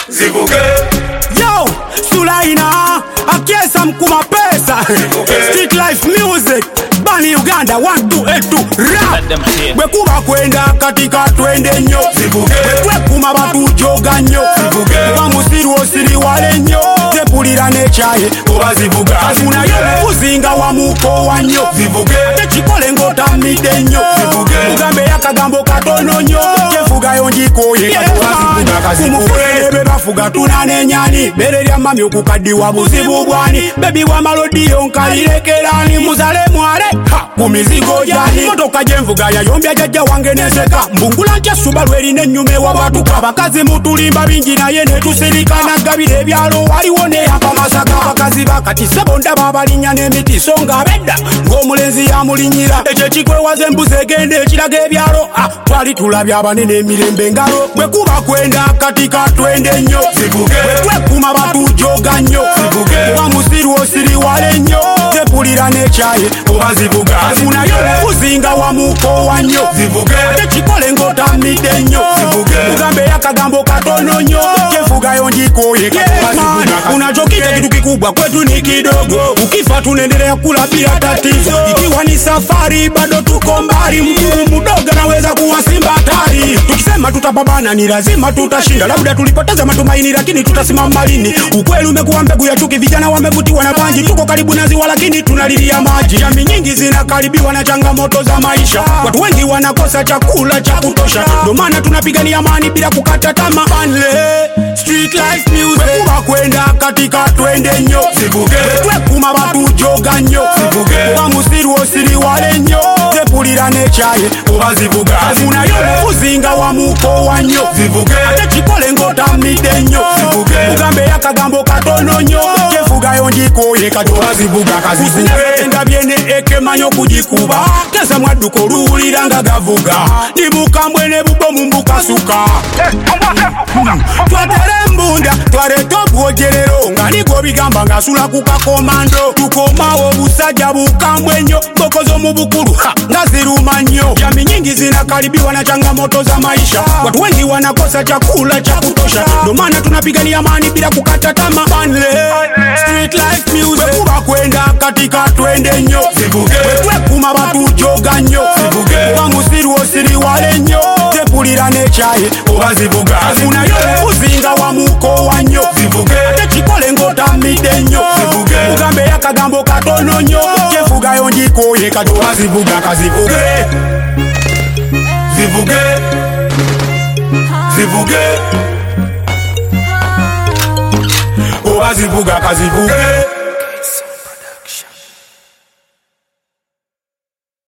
zivuge. Yo, Sulaina, akiesa mkuma pesa. Street life music, Bani Uganda 1282 rap. Bwekuba kwenda katika twende nyo, zivuge. Bwekuma batu joga nyo, zivuge. Kwa musiru osiri wale nyo, tepulira nechaye oba zivuga. Afuna yo kuzinga wa muko wa nyo, zivuge. Techikole ngota mide nyo, zivuge. Mugambe ya kagambo katono nyo, Kefuga yonjikoye Kumufurebe bafuga tunane nyani, Bere ya mami okukadiwa buzibu bwani, Baby wa malodi yonkalirekerani, Muzale mware, kumizigo jani, Motoka jenvuga ya yombia jaja wange neseka, Mbungula nche subalweri nenyume wa watu kwa bakazi mutulimba bingi na yene tusirika na gabire byalo waliwone hapa masaka, Bakazi bakati sebonda babalinya nemiti songa beda, Ngomulenzi ya mulinyira, Eche chikwe wazembuze gende chilage byalo, Twali tulabya banene mirembe ngalo, Bwekuba kwenda katika twende nyo, zivuge. Bwekuma batu joga nyo, zivuge. Kwa musiru osiri wale nyo, Tepulira nechaye oba zivuga. Afuna yo kuzinga wa muko wa nyo, zivuge. Techikole ngota mide nyo, zivuge. Mugambe ya kagambo katono nyo, Kefuga yonjikoye Unachokita kitu kikubwa kwetu ni kidogo, Ukifa tunendelea kula bila tatizo, Ikiwa ni safari bado tuko mbali, Mkuu mdoga naweza kuwa simba hatari, Tukisema tutapambana ni lazima tutashinda, Labda tulipoteza matumaini lakini tutasimama lini, Ukweli umekuwa mbegu ya chuki, vijana wamevutiwa na bangi, Tuko karibu na ziwa lakini tunalilia maji, Jamii nyingi zinakaribiwa na changamoto za maisha, Watu wengi wanakosa chakula cha kutosha, Ndio maana tunapigania amani bila kukata tamaa. Street life music, Bwekuba kwenda katika twende nyo, zivuge. Bwekuma batu joga nyo, zivuge. Kwa musiru osiri wale nyo, Tepulira nechaye oba zivuga. Afuna yo kuzinga wa muko wa nyo, zivuge. Techikole ngota mide nyo, zivuge. Mugambe ya kagambo katono nyo, Kefuga yonjikoye oba zivuga kazivuge. Enda byene eke manyo kujikuba, Kesa mwaduko ruuliranga gavuga, Nibuka mwene bubo mumbuka suka, Twatere mbunda, tware tobuojerero, Nga nigo bigamba nga sula kuka komando, Tukomawo busajja bukambwe nyo, Bokozo mubukuru, nga ziruma nyo, Jamii nyingi zinakaribiwa na changamoto za maisha, Watu wengi wanakosa chakula cha kutosha, Ndio maana tunapigania amani bila kukata tamaa. Street life music, Bwekuba kwenda katika twende nyo, zivuge. Bwekuma batu joga nyo, zivuge. Kwa musiru osiri wale nyo, Tepulira nechaye oba zivuga. Afuna yo kuzinga wa muko wa nyo, zivuge. Techikole ngota mide nyo, zivuge. Mugambe ya kagambo katono nyo, Kefuga yonjikoye oba zivuga kazivuge. zivuge. zivuge. oba zivuga kazivuge.